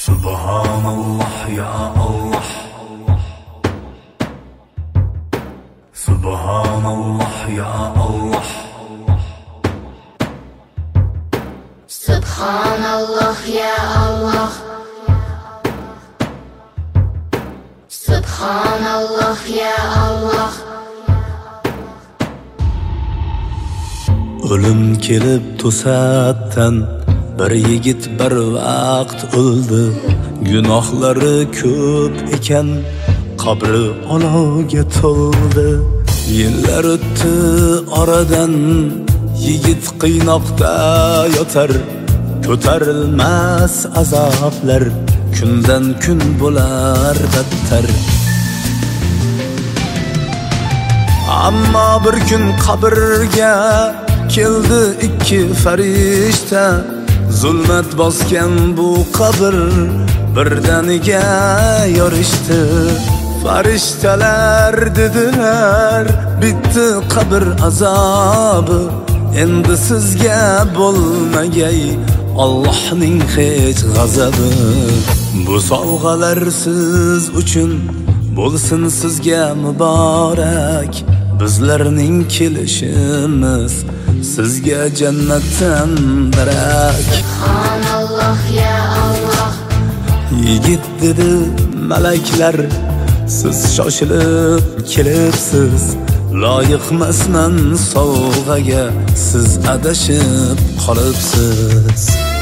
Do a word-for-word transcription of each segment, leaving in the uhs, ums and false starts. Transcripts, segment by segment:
Subhanallah ya Allah. Subhanallah ya Allah. Subhanallah ya Allah. Subhanallah ya Allah. Ölüm kelib to'satdan bir yigit bir vaqt o'ldi. Gunohlari ko'p ekan, qabri olovga to'ldi. Yillar o'tdi oradan, yigit qiynoqda yotar. Ko'tarilmas azoblar kundan kun bo'lar battar. Ammo bir kun qabrga keldi ikki farishta. Zulmat bosgan bu qabr birdaniga yorishdi. Farishtalar dedilar, bitti qabr azobi, endi sizga bo'lmagay Allohning hech g'azabi. Bu sovg'alar siz uchun bo'lsin sizga muborak. Bizlarning kelishimiz sizga jannatdan darak. Subhanallah ya Allah. Yigit dedi malaklar, siz shoshilib kelibsiz. Loyiqmasman sovg'aga, siz adashib qolibsiz.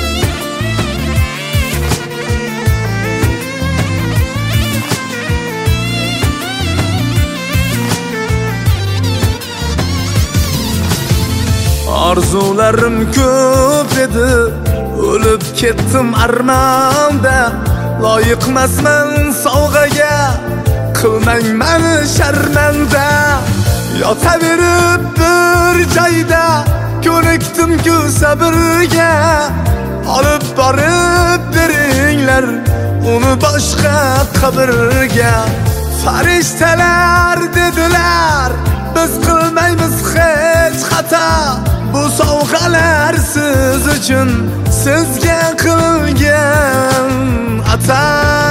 Arzularim ko'p edi, o'lib ketdim armonda. Loyiqmasman sovg'aga, qilmang meni sharmanda. Yotaverib bir joyda, ko'nikdim-ku sabrga. Olib borib beringlar uni boshqa qabrga. Farishtalar dedilar, biz qilmaymiz hech xato. Bu sovg'alar siz uchun, sizga qilgan ato.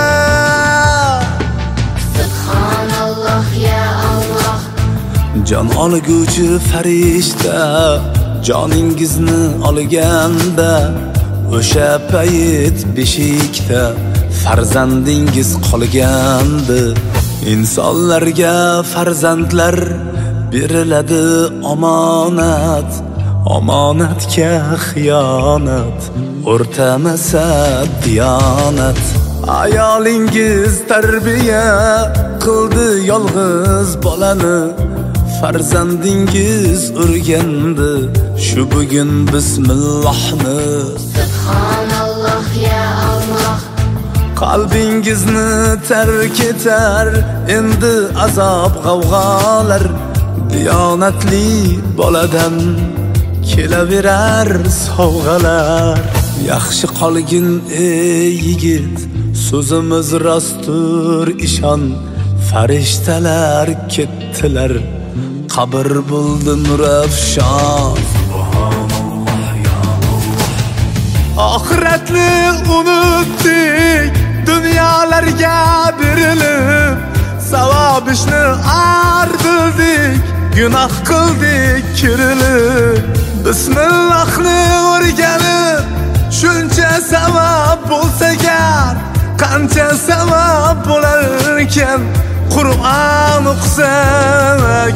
Subhanallah ya Allah. Jon olguvchi farishta joningizni olganda, o'sha payt beshikda farzandingiz qolgandi. Insonlarga farzandlar beriladi omonat, omonatga xiyonat, o'rtamasa diyonat. Ayolingiz tarbiya qildi yolg'iz bolani, farzandingiz o'rgandi shu bugun bismillohni. Subhanallah ya Allah. Qalbingizni tark etar endi azob g'avg'olar. Diyonatli boladan kelaverar sovg'alar. Yaxshi qolgin ey yigit, so'zimiz rostdir ishon. Farishtalar ketdilar, qabr bo'ldi nurafshon. Subhanallah ya Allah. Oxiratni unutdik, dunyolarga berilib, savob ishni ardirdik, gunoh qildik kirilib. Bismillohni o'rganib, shuncha savob bo'lsa gar, qancha savob bo'lar ekan Qur'on o'qisak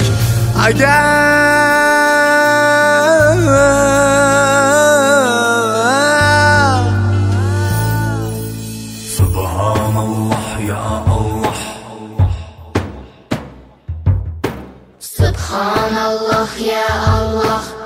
agar. Subhanallah ya Allah. Subhanallah ya Allah.